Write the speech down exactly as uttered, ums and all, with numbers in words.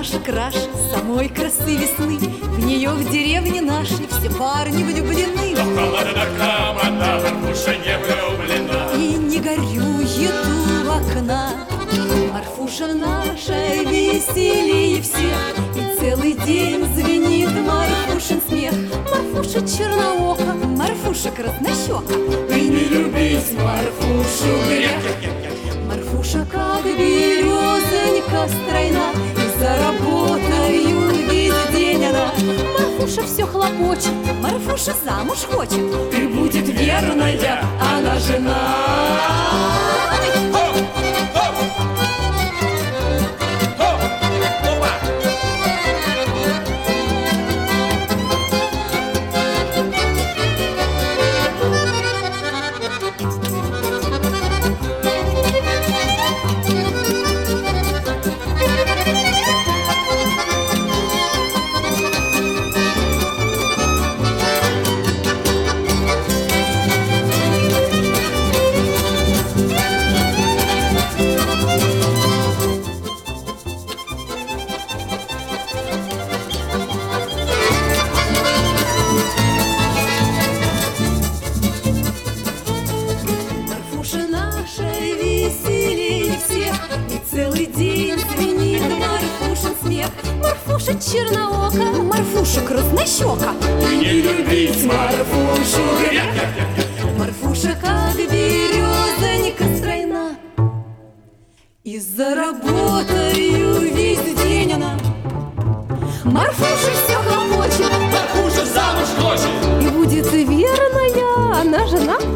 наша краше самой красы весны. В нее в деревне нашей все парни влюблены. Но холодна комната, Марфуша не влюблена. И не горюет у окна. Марфуша наша веселее всех, и целый день звенит Марфушин смех. Марфуша черноока, Марфуша краснощека, И не любить Марфушу грех. Марфуша как березонька стройна, и за работою весь день она. Марфуша все хлопочет, Марфуша замуж хочет, И будет верная она жена. Веселее всех, и целый день звенит Марфушин смех. Марфуша черноока, Марфуша краснощека, И не любить Марфушу грех. Марфуша как березонька стройна, и за работою весь день она. Марфуша все хлопочет, Марфуша замуж хочет. и будет верная она жена.